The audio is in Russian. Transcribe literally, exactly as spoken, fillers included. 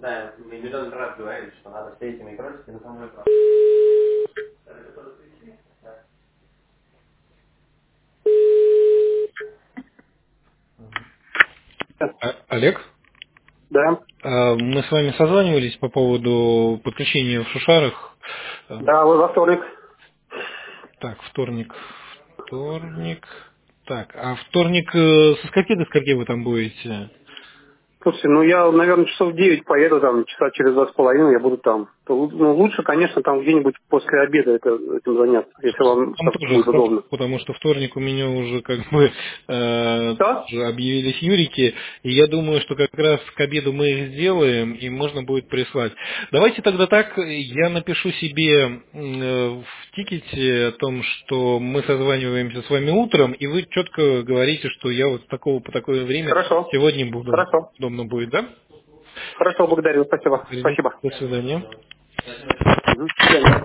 А- Олег, Да, а, мы с вами созванивались по поводу подключения в Шушарах. А, да, вы во вторник. Так, вторник, вторник. Так, а вторник э, со скольки до скольки вы там будете? Слушайте, ну я, наверное, часов в девять поеду, там, часа через два с половиной я буду там. То лу- ну, лучше, конечно, там где-нибудь после обеда это, этим заняться, если вам Там так тоже будет хорошо, удобно. потому что вторник у меня уже как бы э, Что? уже объявились юрики, и я думаю, что как раз к обеду мы их сделаем, и можно будет прислать. Давайте тогда так, я напишу себе м, э, в тикете о том, что мы созваниваемся с вами утром, и вы четко говорите, что я вот с такого по такое время Хорошо. сегодня буду. Хорошо. Удобно будет, да? Хорошо, благодарю. Спасибо. Спасибо. До свидания. Мгм. До свидания.